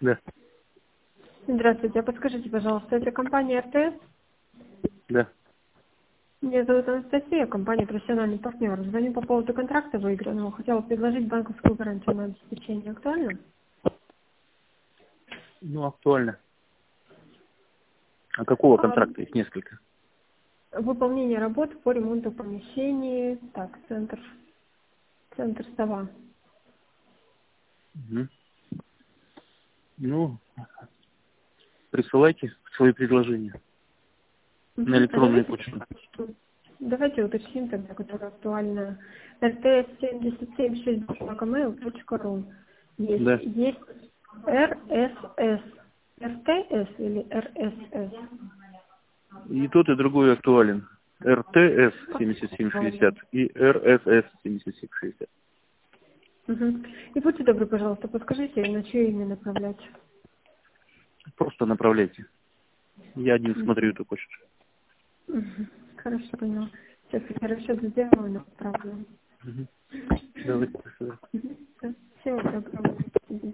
Да. Здравствуйте, а подскажите, пожалуйста, это компания РТС? Да. Меня зовут Анастасия, компания «Профессиональный партнер». Звоню по поводу контракта выигранного. Хотела предложить банковскую гарантию на обеспечение. Актуально? Ну, актуально. А какого А, контракта? Их несколько. выполнение работ по ремонту помещений. Так, центр Сова. Мгм. Ну, присылайте свои предложения на Мгм. А электронную давайте почту. давайте уточним тогда, которая актуальна. rts7762@mail.ru. Да. Есть РСС. РТС или РСС? И тот, и другой актуален. РТС 7760 и РСС 7760. Мгм. И будьте добры, пожалуйста, подскажите, на чье имя направлять? Просто направляйте. Я один смотрю Мгм. эту почту. Мгм. Хорошо, поняла. Сейчас я расчет сделаю и направлю. Мгм. Давайте, до свидания.